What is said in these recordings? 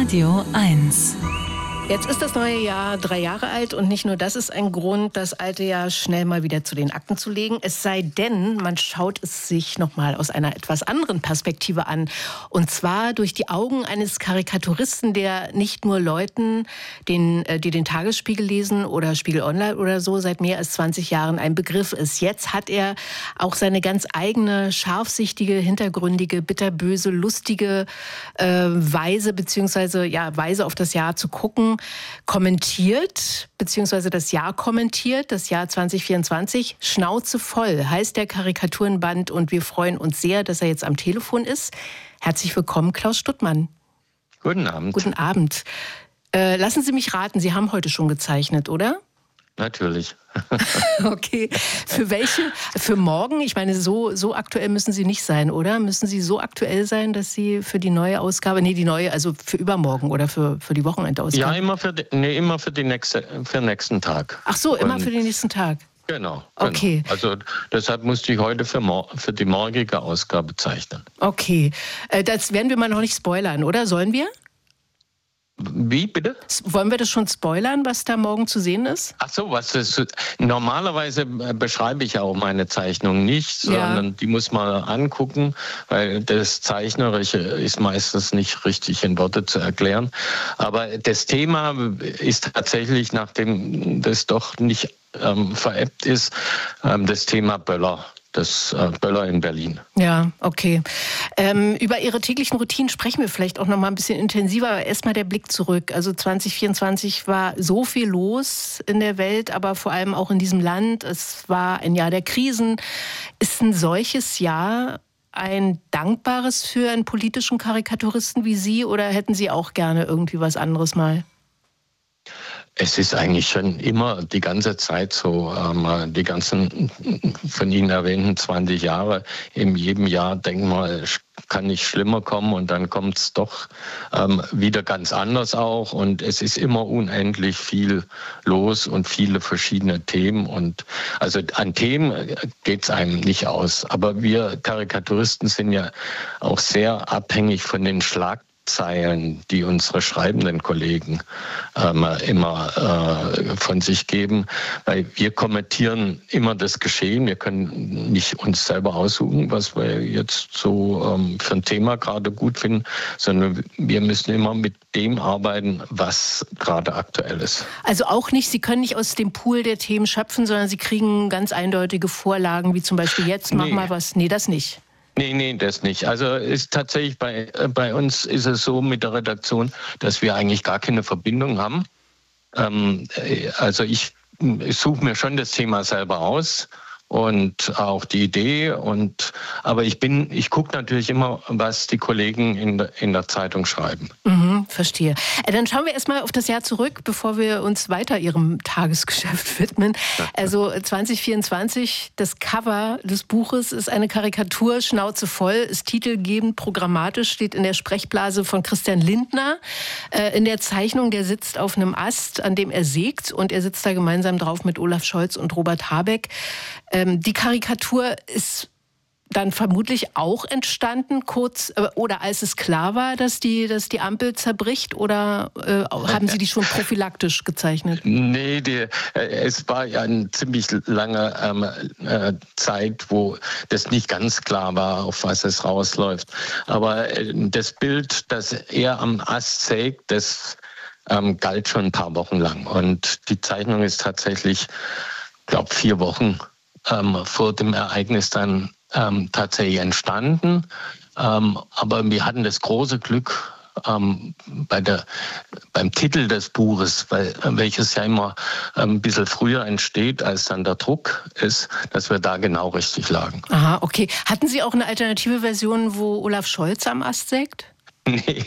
Radio 1. Jetzt ist das neue Jahr 3 Jahre alt und nicht nur das ist ein Grund, das alte Jahr schnell mal wieder zu den Akten zu legen. Es sei denn, man schaut es sich noch mal aus einer etwas anderen Perspektive an. Und zwar durch die Augen eines Karikaturisten, der nicht nur Leuten, die den Tagesspiegel lesen oder Spiegel Online oder so, seit mehr als 20 Jahren ein Begriff ist. Jetzt hat er auch seine ganz eigene, scharfsichtige, hintergründige, bitterböse, lustige Weise, beziehungsweise Weise auf das Jahr zu gucken, kommentiert, beziehungsweise das Jahr kommentiert, das Jahr 2024. Schnauze voll heißt der Karikaturenband und wir freuen uns sehr, dass er jetzt am Telefon ist. Herzlich willkommen, Klaus Stuttmann. Guten Abend. Guten Abend. Lassen Sie mich raten, Sie haben heute schon gezeichnet, oder? Natürlich. Okay. Für welche? Für morgen? Ich meine, so aktuell müssen Sie nicht sein, oder? Müssen Sie so aktuell sein, dass Sie für die neue Ausgabe, also für übermorgen oder für die Wochenendausgabe? Ja, immer für den nächsten Tag. Ach so, immer für den nächsten Tag? Genau. Okay. Also deshalb musste ich heute für die morgige Ausgabe zeichnen. Okay. Das werden wir mal noch nicht spoilern, oder? Sollen wir? Wie, bitte? Wollen wir das schon spoilern, was da morgen zu sehen ist? Ach so, normalerweise beschreibe ich ja auch meine Zeichnung nicht, sondern die muss man angucken, weil das Zeichnerische ist meistens nicht richtig in Worte zu erklären. Aber das Thema ist tatsächlich, nachdem das doch nicht verebbt ist, das Thema Böller. Das Böller in Berlin. Ja, okay. Über Ihre täglichen Routinen sprechen wir vielleicht auch noch mal ein bisschen intensiver. Aber erstmal der Blick zurück. Also 2024 war so viel los in der Welt, aber vor allem auch in diesem Land. Es war ein Jahr der Krisen. Ist ein solches Jahr ein dankbares für einen politischen Karikaturisten wie Sie oder hätten Sie auch gerne irgendwie was anderes mal? Es ist eigentlich schon immer die ganze Zeit so, die ganzen von Ihnen erwähnten 20 Jahre, in jedem Jahr, denk mal, kann nicht schlimmer kommen und dann kommt es doch wieder ganz anders auch und es ist immer unendlich viel los und viele verschiedene Themen und also an Themen geht es einem nicht aus, aber wir Karikaturisten sind ja auch sehr abhängig von den Schlagzeilen, die unsere schreibenden Kollegen immer von sich geben, weil wir kommentieren immer das Geschehen. Wir können nicht uns selber aussuchen, was wir jetzt so für ein Thema gerade gut finden, sondern wir müssen immer mit dem arbeiten, was gerade aktuell ist. Also auch nicht, Sie können nicht aus dem Pool der Themen schöpfen, sondern Sie kriegen ganz eindeutige Vorlagen, wie zum Beispiel jetzt, mach mal was. Nee, das nicht. Nee, das nicht. Also ist tatsächlich bei uns ist es so mit der Redaktion, dass wir eigentlich gar keine Verbindung haben. Also ich suche mir schon das Thema selber aus und auch die Idee aber ich gucke natürlich immer, was die Kollegen in der Zeitung schreiben. Verstehe. Dann schauen wir erstmal auf das Jahr zurück, bevor wir uns weiter Ihrem Tagesgeschäft widmen. Also 2024, das Cover des Buches ist eine Karikatur, Schnauze voll, ist titelgebend, programmatisch, steht in der Sprechblase von Christian Lindner. In der Zeichnung, der sitzt auf einem Ast, an dem er sägt und er sitzt da gemeinsam drauf mit Olaf Scholz und Robert Habeck. Die Karikatur ist dann vermutlich auch entstanden, kurz oder als es klar war, dass die Ampel zerbricht, oder haben Sie die schon prophylaktisch gezeichnet? Nee, es war ja eine ziemlich lange Zeit, wo das nicht ganz klar war, auf was es rausläuft. Aber das Bild, das er am Ast sägt, das galt schon ein paar Wochen lang. Und die Zeichnung ist tatsächlich, ich glaube, 4 Wochen vor dem Ereignis dann tatsächlich entstanden. Aber wir hatten das große Glück beim Titel des Buches, welches ja immer ein bisschen früher entsteht, als dann der Druck ist, dass wir da genau richtig lagen. Aha, okay. Hatten Sie auch eine alternative Version, wo Olaf Scholz am Ast sägt? Nee.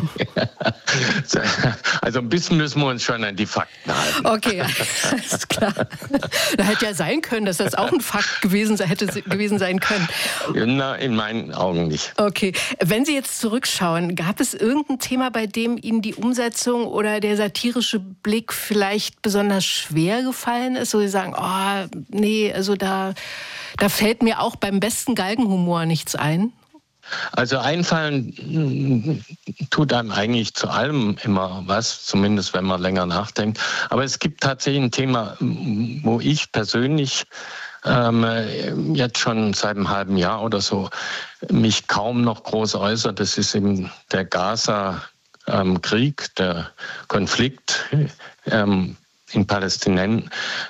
Also ein bisschen müssen wir uns schon an die Fakten halten. Okay, ist klar. Da hätte ja sein können, dass das auch ein Fakt gewesen sein können. Na, in meinen Augen nicht. Okay, wenn Sie jetzt zurückschauen, gab es irgendein Thema, bei dem Ihnen die Umsetzung oder der satirische Blick vielleicht besonders schwer gefallen ist, wo Sie sagen, oh, nee, also da fällt mir auch beim besten Galgenhumor nichts ein? Also einfallen tut einem eigentlich zu allem immer was, zumindest wenn man länger nachdenkt. Aber es gibt tatsächlich ein Thema, wo ich persönlich jetzt schon seit einem halben Jahr oder so mich kaum noch groß äußert. Das ist eben der Gaza-Krieg, der Konflikt in Palästina,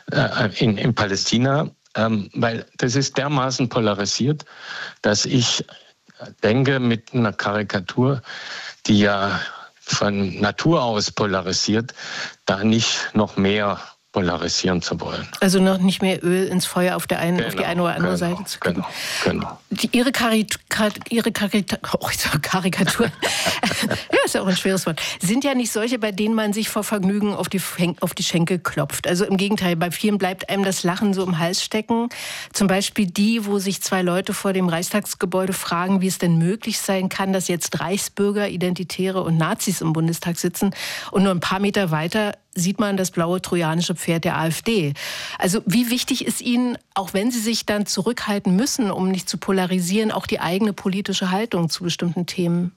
weil das ist dermaßen polarisiert, dass ich denke, mit einer Karikatur, die ja von Natur aus polarisiert, da nicht noch mehr polarisieren zu wollen. Also noch nicht mehr Öl ins Feuer auf die eine oder andere Seite zu kriegen. Genau. Ihre Karikatur, ja, ist ja auch ein schweres Wort, sind ja nicht solche, bei denen man sich vor Vergnügen auf die Schenkel klopft. Also im Gegenteil, bei vielen bleibt einem das Lachen so im Hals stecken. Zum Beispiel die, wo sich zwei Leute vor dem Reichstagsgebäude fragen, wie es denn möglich sein kann, dass jetzt Reichsbürger, Identitäre und Nazis im Bundestag sitzen und nur ein paar Meter weiter sieht man das blaue trojanische Pferd der AfD. Also wie wichtig ist Ihnen, auch wenn Sie sich dann zurückhalten müssen, um nicht zu polarisieren, auch die eigene politische Haltung zu bestimmten Themen?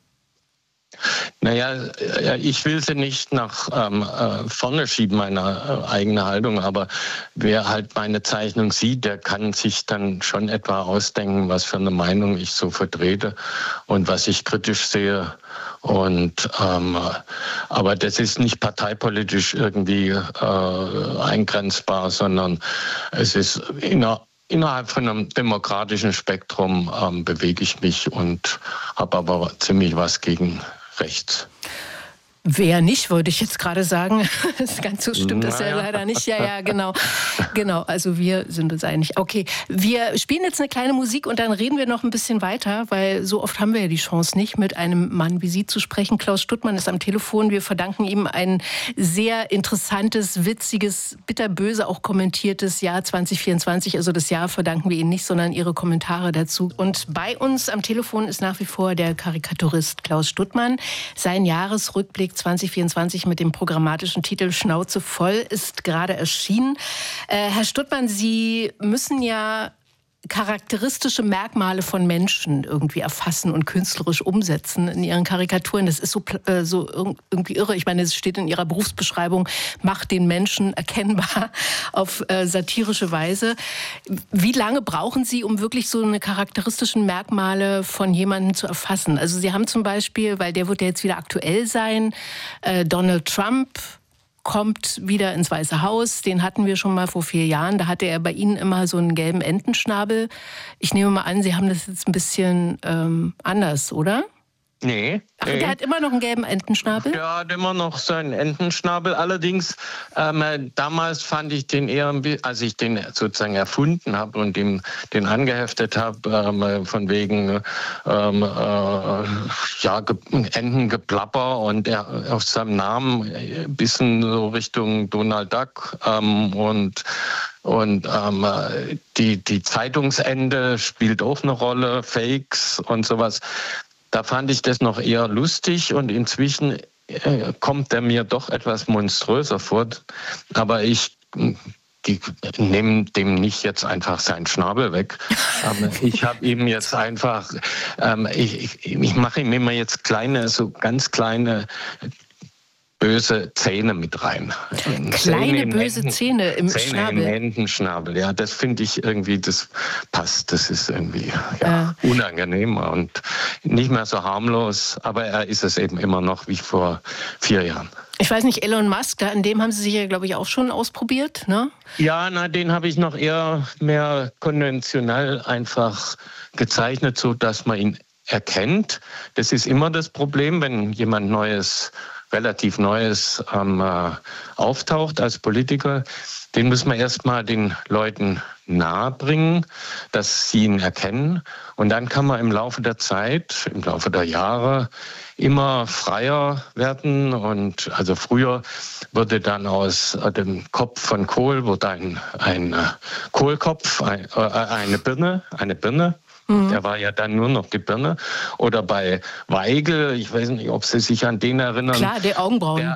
Naja, ich will sie nicht nach vorne schieben, meine eigene Haltung, aber wer halt meine Zeichnung sieht, der kann sich dann schon etwa ausdenken, was für eine Meinung ich so vertrete und was ich kritisch sehe. Und aber das ist nicht parteipolitisch irgendwie eingrenzbar, sondern es ist innerhalb von einem demokratischen Spektrum bewege ich mich und habe aber ziemlich was gegen rechts. Wer nicht, wollte ich jetzt gerade sagen. Ganz so stimmt das ja leider nicht. Ja, genau. Genau, also wir sind uns einig. Okay, wir spielen jetzt eine kleine Musik und dann reden wir noch ein bisschen weiter, weil so oft haben wir ja die Chance nicht, mit einem Mann wie Sie zu sprechen. Klaus Stuttmann ist am Telefon. Wir verdanken ihm ein sehr interessantes, witziges, bitterböse auch kommentiertes Jahr 2024. Also das Jahr verdanken wir Ihnen nicht, sondern Ihre Kommentare dazu. Und bei uns am Telefon ist nach wie vor der Karikaturist Klaus Stuttmann. Sein Jahresrückblick 2024 mit dem programmatischen Titel Schnauze voll ist gerade erschienen. Herr Stuttmann, Sie müssen ja charakteristische Merkmale von Menschen irgendwie erfassen und künstlerisch umsetzen in Ihren Karikaturen. Das ist so irgendwie irre. Ich meine, es steht in Ihrer Berufsbeschreibung, macht den Menschen erkennbar auf satirische Weise. Wie lange brauchen Sie, um wirklich so eine charakteristischen Merkmale von jemandem zu erfassen? Also Sie haben zum Beispiel, weil der wird ja jetzt wieder aktuell sein, Donald Trump kommt wieder ins Weiße Haus. Den hatten wir schon mal vor 4 Jahren. Da hatte er bei Ihnen immer so einen gelben Entenschnabel. Ich nehme mal an, Sie haben das jetzt ein bisschen anders, oder? Nee. Ach, der hat immer noch einen gelben Entenschnabel? Der hat immer noch seinen Entenschnabel. Allerdings, damals fand ich den eher, als ich den sozusagen erfunden habe und den angeheftet habe, von wegen Entengeplapper und er auf seinem Namen ein bisschen so Richtung Donald Duck und die Zeitungsende spielt auch eine Rolle, Fakes und sowas. Da fand ich das noch eher lustig und inzwischen kommt er mir doch etwas monströser vor. Aber ich nehme dem nicht jetzt einfach seinen Schnabel weg. Ich habe ihm jetzt einfach, ich mache ihm immer jetzt ganz kleine böse Zähne mit rein. Kleine böse Zähne im Schnabel? Im Entenschnabel, ja, das finde ich irgendwie, das passt, das ist irgendwie unangenehmer und nicht mehr so harmlos, aber er ist es eben immer noch wie vor 4 Jahren. Ich weiß nicht, Elon Musk, an dem haben Sie sich ja, glaube ich, auch schon ausprobiert, ne? Ja, den habe ich noch eher mehr konventionell einfach gezeichnet, so dass man ihn erkennt. Das ist immer das Problem, wenn jemand relativ Neues auftaucht als Politiker, den muss man erstmal den Leuten nahebringen, dass sie ihn erkennen. Und dann kann man im Laufe der Zeit, im Laufe der Jahre immer freier werden. Und also früher wurde dann aus dem Kopf von Kohl wurde ein Kohlkopf, eine Birne. Der war ja dann nur noch die Birne. Oder bei Weigel, ich weiß nicht, ob Sie sich an den erinnern. Klar, der Augenbrauen.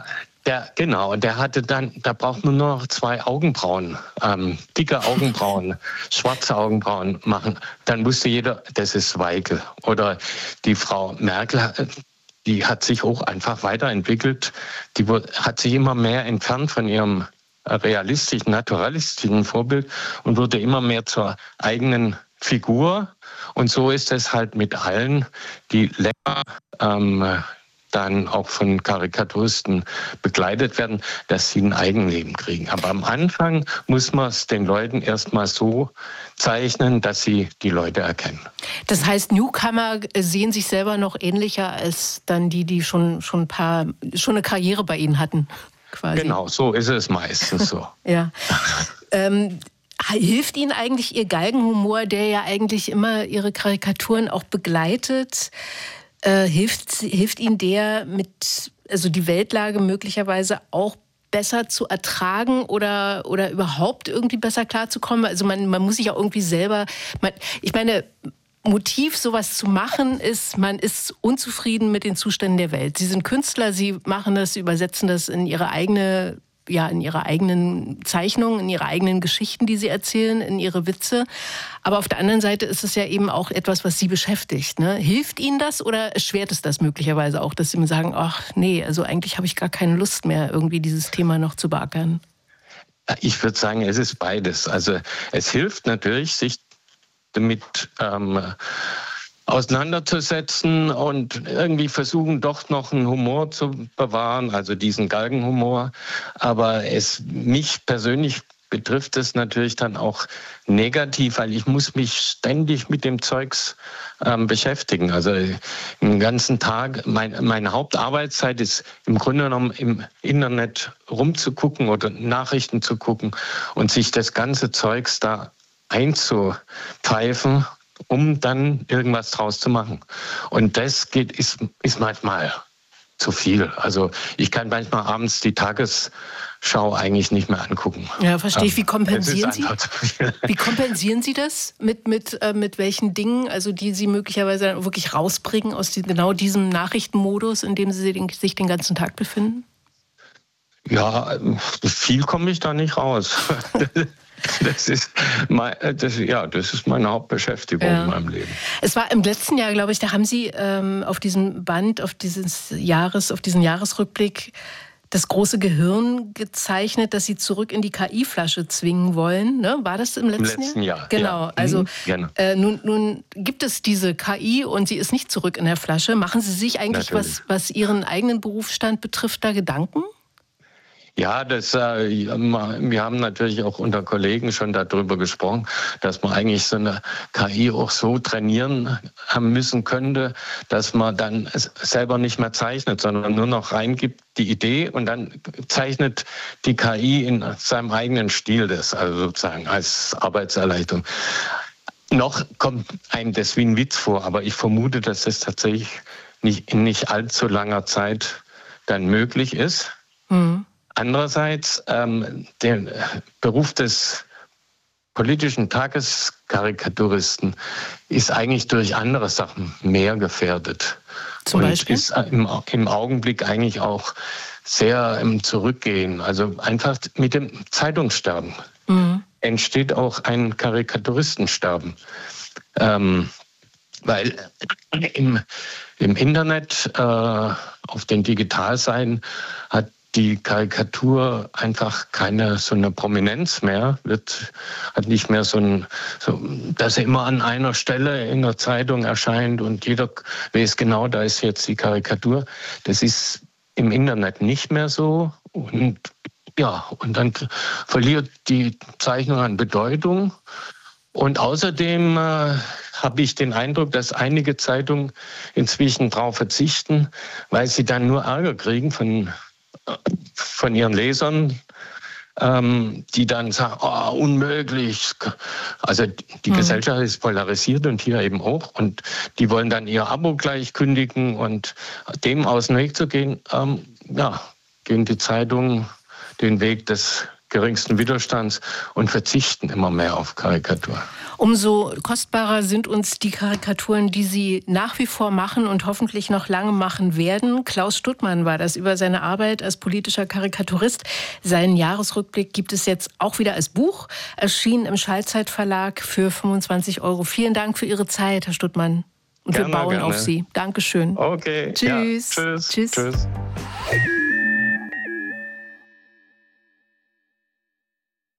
Der hatte dann, da braucht man nur noch 2 Augenbrauen, dicke Augenbrauen, schwarze Augenbrauen machen. Dann wusste jeder, das ist Weigel. Oder die Frau Merkel, die hat sich auch einfach weiterentwickelt. Die hat sich immer mehr entfernt von ihrem realistischen, naturalistischen Vorbild und wurde immer mehr zur eigenen Figur. Und so ist es halt mit allen, die länger dann auch von Karikaturisten begleitet werden, dass sie ein Eigenleben kriegen. Aber am Anfang muss man es den Leuten erstmal so zeichnen, dass sie die Leute erkennen. Das heißt, Newcomer sehen sich selber noch ähnlicher als dann die schon eine Karriere bei Ihnen hatten, quasi. Genau, so ist es meistens so. Ja. Hilft Ihnen eigentlich Ihr Galgenhumor, der ja eigentlich immer Ihre Karikaturen auch begleitet? Hilft Ihnen der, die Weltlage möglicherweise auch besser zu ertragen oder überhaupt irgendwie besser klarzukommen? Also man muss sich ja irgendwie selber, ich meine, Motiv, sowas zu machen, ist, man ist unzufrieden mit den Zuständen der Welt. Sie sind Künstler, Sie machen das, Sie übersetzen das in Ihre eigenen Zeichnungen, in Ihre eigenen Geschichten, die Sie erzählen, in Ihre Witze. Aber auf der anderen Seite ist es ja eben auch etwas, was Sie beschäftigt. Ne? Hilft Ihnen das oder erschwert es das möglicherweise auch, dass Sie mir sagen, ach nee, also eigentlich habe ich gar keine Lust mehr, irgendwie dieses Thema noch zu beackern? Ich würde sagen, es ist beides. Also es hilft natürlich, sich damit auseinanderzusetzen und irgendwie versuchen, doch noch einen Humor zu bewahren, also diesen Galgenhumor. Aber mich persönlich betrifft es natürlich dann auch negativ, weil ich muss mich ständig mit dem Zeugs beschäftigen. Also den ganzen Tag, meine Hauptarbeitszeit ist im Grunde genommen im Internet rumzugucken oder Nachrichten zu gucken und sich das ganze Zeugs da einzupfeifen, um dann irgendwas draus zu machen. Und das ist manchmal zu viel. Also ich kann manchmal abends die Tagesschau eigentlich nicht mehr angucken. Ja, verstehe ich. Wie kompensieren Sie? Wie kompensieren Sie das? Mit welchen Dingen, also die Sie möglicherweise wirklich rausbringen aus genau diesem Nachrichtenmodus, in dem Sie sich den ganzen Tag befinden? Ja, viel komme ich da nicht raus. Das ist meine Hauptbeschäftigung in meinem Leben. Es war im letzten Jahr, glaube ich, da haben Sie auf diesem Band, auf diesen Jahresrückblick das große Gehirn gezeichnet, das Sie zurück in die KI-Flasche zwingen wollen. Ne? War das im letzten Jahr? Genau. Ja. Also nun gibt es diese KI und sie ist nicht zurück in der Flasche. Machen Sie sich eigentlich, was Ihren eigenen Berufsstand betrifft, da Gedanken? Ja, wir haben natürlich auch unter Kollegen schon darüber gesprochen, dass man eigentlich so eine KI auch so trainieren müssen könnte, dass man dann selber nicht mehr zeichnet, sondern nur noch reingibt die Idee und dann zeichnet die KI in seinem eigenen Stil das, also sozusagen als Arbeitserleichterung. Noch kommt einem das wie ein Witz vor, aber ich vermute, dass das tatsächlich in nicht allzu langer Zeit dann möglich ist. Mhm. Andererseits, der Beruf des politischen Tageskarikaturisten ist eigentlich durch andere Sachen mehr gefährdet. Zum Beispiel? Und ist im Augenblick eigentlich auch sehr im Zurückgehen. Also einfach mit dem Zeitungssterben entsteht auch ein Karikaturistensterben. Weil im Internet, auf den Digitalseiten, hat die Karikatur einfach keine so eine Prominenz mehr, hat nicht mehr dass er immer an einer Stelle in der Zeitung erscheint und jeder weiß genau, da ist jetzt die Karikatur. Das ist im Internet nicht mehr so und dann verliert die Zeichnung an Bedeutung. Und außerdem habe ich den Eindruck, dass einige Zeitungen inzwischen darauf verzichten, weil sie dann nur Ärger kriegen von ihren Lesern, die dann sagen, unmöglich. Also die Gesellschaft ist polarisiert und hier eben auch. Und die wollen dann ihr Abo gleich kündigen. Und dem aus dem Weg zu gehen, gehen die Zeitungen den Weg des geringsten Widerstands und verzichten immer mehr auf Karikatur. Umso kostbarer sind uns die Karikaturen, die Sie nach wie vor machen und hoffentlich noch lange machen werden. Klaus Stuttmann war das über seine Arbeit als politischer Karikaturist. Seinen Jahresrückblick gibt es jetzt auch wieder als Buch, erschienen im Schallzeit-Verlag für 25 €. Vielen Dank für Ihre Zeit, Herr Stuttmann. Und wir bauen auf Sie. Dankeschön. Okay. Tschüss. Ja, tschüss. Tschüss.